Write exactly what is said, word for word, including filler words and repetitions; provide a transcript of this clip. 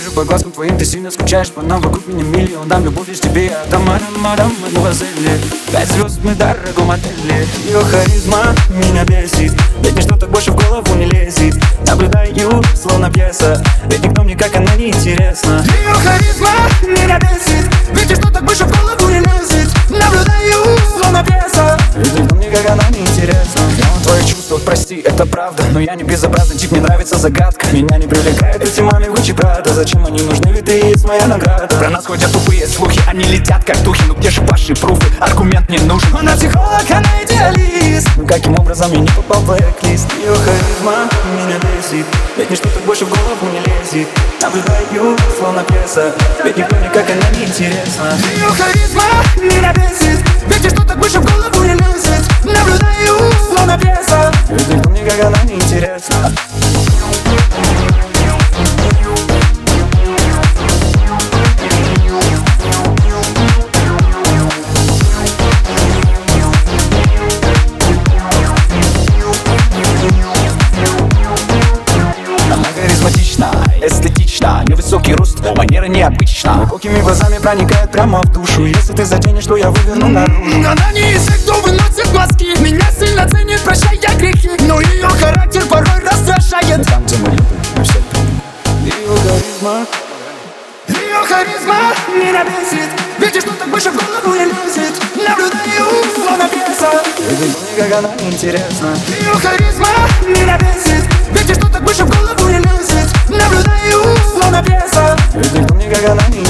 Вижу по глазкам твоим, ты сильно скучаешь по нам. Вокруг меня миллион, дам любовь лишь тебе. Я дам, мадам, мадам, мадемуазель. Пять звезд мы в дорогом отеле. Ее харизма меня бесит, ведь ничто так больше в голову не лезет. Наблюдаю, словно пьеса, ведь никто мне как она не интересна. Ее харизма меня бесит, ведь ничто так больше в голову не лезет. Наблюдаю, словно пьеса, ведь никто мне как она не интересна. Твои чувства, прости, это правда, но я не безобразный тип, мне нравится загадка. Меня не привлекает эти маме Гуччи Прада. Зачем они нужны, ведь ты есть моя награда. Про нас ходят тупые слухи, они летят как духи. Ну где же ваши пруфы, аргумент не нужен. Она психолог, она идеалист. Ну каким образом я не попал в блэк-лист? Ее харизма меня бесит, ведь ничто так больше в голову не лезет. Наблюдаю, словно пьеса, ведь никто мне как она не интересна. Ее харизма меня бесит, ведь ничто так больше в голову не лезет. Наблюдаю, словно пьеса, ведь никто мне как она не интересна. Эстетично, невысокий рост, манера необычна. Глубокими глазами проникает прямо в душу. Если ты затянешь, то я выверну наружу. Она не из тех, кто выносит глазки. Меня сильно ценит, прощая грехи. Но ее характер порой раздражает. Там, где мы любим, мы все примем. Ее харизма, ее харизма меня бесит, ведь ничто так больше в голову не лезет. Наблюдаю, словно пьеса, ведь никто мне как она не интересна. Ее харизма меня бесит, ведь ничто так больше в голову не лезет. Наблюдаю, словно пьеса, ведь никто мне как она не интересна.